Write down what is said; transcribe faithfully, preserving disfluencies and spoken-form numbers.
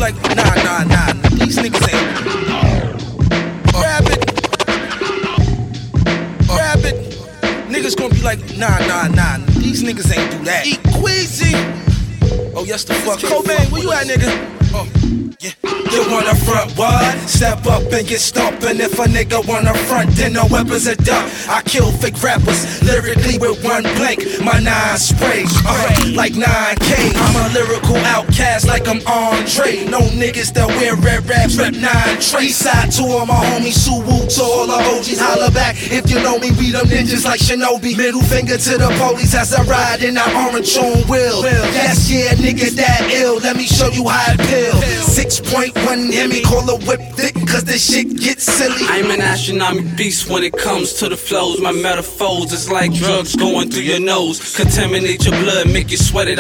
like, nah, nah, nah, these niggas ain't. Grab it. Grab it. Niggas gonna be like, nah, nah, nah, these niggas ain't do that. Eat Queasy. Oh, yes, the fuck. Cobain, where you at, nigga? Oh, yeah. You wanna front what? Step up and get stomped. And if a nigga wanna front, then no weapons are dumb. I kill fake rappers lyrically with one blank. My nine sprays, uh, like nine K. I'm a lyrical outcast like I'm Andre. No niggas that wear red raps, rep nine trace. Side to all my homies, Suwu to all the O Gs. Holla back if you know me, we them ninjas like Shinobi. Middle finger to the police as I ride in that orange on wheel. Yes, yeah, niggas that ill. Let me show you how it pill. six point one Hemi, call a whip thick, cause this shit gets silly. I'm an astronomic beast when it comes to the flows. My metaphors is like drugs going through your nose. Contaminate your blood, make you sweat it